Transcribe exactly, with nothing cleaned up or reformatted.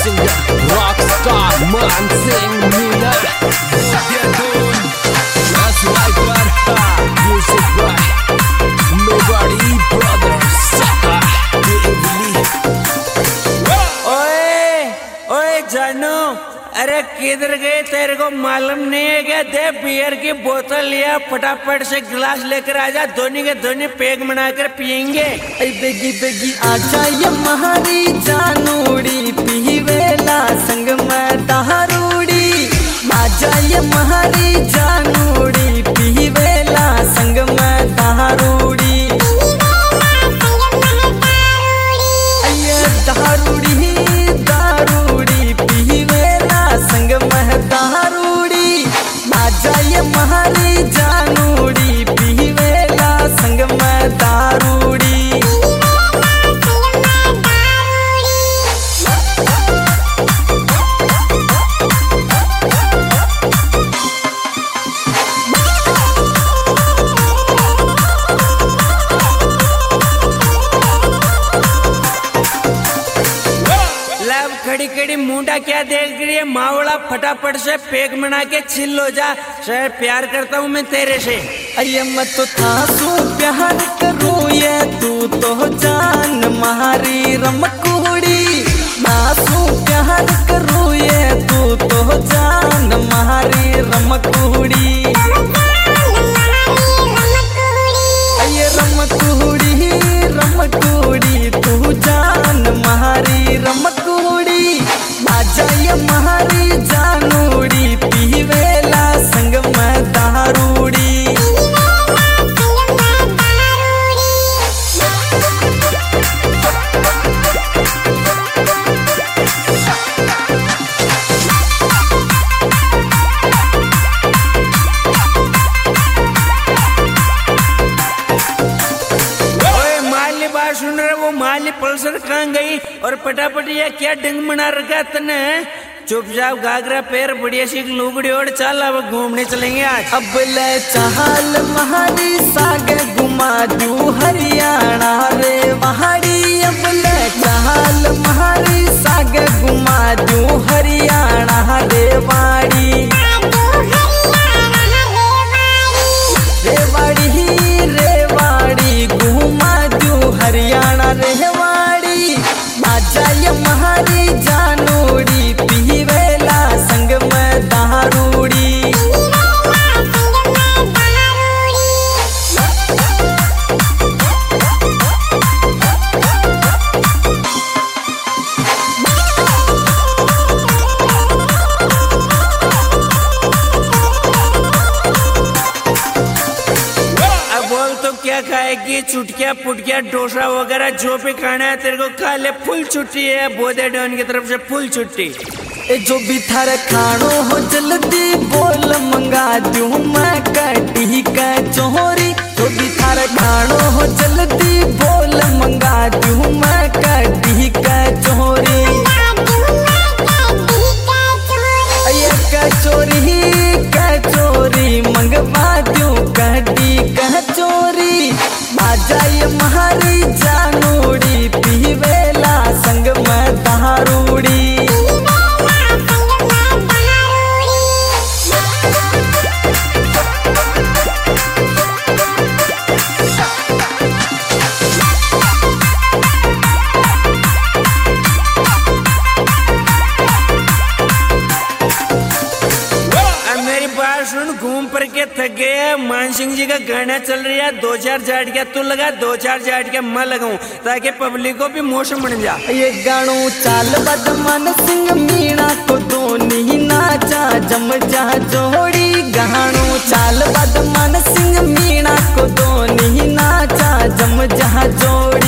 singer, rock star, man sing Mina. Yeah, dude, that's right, brother. Music by Nobody Brothers. ओए ओए जानू, अरे किधर गए? तेरे को मालूम नहीं है क्या? दे बियर की बोतल लिया, फटाफट से गिलास लेकर आजा, धोनी के धोनी पेग बनाकर पियेंगे। ऐ बेगी बेगी आजा ये महारी जानूड़ी, पीवेला संग में दारूड़ी। आजा ये महारी जानूड़ी, पीवेला संग में दारूड़ी। अये दारूड़ी दारूड़ी, पीवेला संग में दारूड़ी। आजा ये महारी जानूड़ी, पीवेला संग में दारूड़ी। खड़ी खड़ी मुंडा क्या देख रही है मावड़ा? फटाफट से पेग बना के छिल हो जा, शायद प्यार करता हूँ मैं तेरे से। अये मैं तो था सू प्यार करूँ, ये तू तो जान मारी रमकुड़ी। मासूं प्यार करूँ, ये तू तो जान मारी रमकुड़ी। अये रमकुड़ी रमकुड़ी, तू जान मारी रमकुड़ी। आजा ये मारी जानूड़ी, पीवेला संग में दारूड़ी। सुन रहे वो माली पल्सर कहाँ गई? और पटापट ये क्या ढंग बना रखा तने? चुपचाप घाघरा पैर बढ़िया सी लुगड़ी और चल, अब घूमने चलेंगे आज। अब ले चाल महारी साग घुमा दू हरियाणा रे पहाड़ी। अब ले चाल महारी साग घुमा दू हरियाणा रे वाड़ी। रेवाड़ी रेवाड़ी घुमा दू हरियाणा रेवाड़ी। आजा ये महारी जानूड़ी, पीवेला संग में दारूड़ी। क्या खाएगी? चुटकिया पुटकिया डोसा वगैरह जो भी खाना है तेरे को खा ले, फुल छुट्टी है बोधे डॉन की तरफ से, फुल छुट्टी। ए जो भी थारे खानो हो जल्दी बोल, मंगा दूं मैं कटी का चोरी। जो भी थारे खानो हो जल्दी बोल, मंगा दूं मैं कटी का चोरी। अये कचोरी कचोरी, मंगवा दूं कटी का चोरी। आजा ये महारी जानूड़ी, पीवेला संग में दारूड़ी। घूम पर के थक गए, मान सिंह जी का गाना चल रहा है, दो चार जाटकिया तू लगा, दो चार जाटकिया मैं लगाऊं, ताकि पब्लिक को भी मौसम बन जा। ये गानो चाल बद मान सिंह मीणा को दोनी नाचा जम जा जोड़ी। गानो चाल बद मान सिंह मीणा को दोनी नाचा जम जा जोड़ी।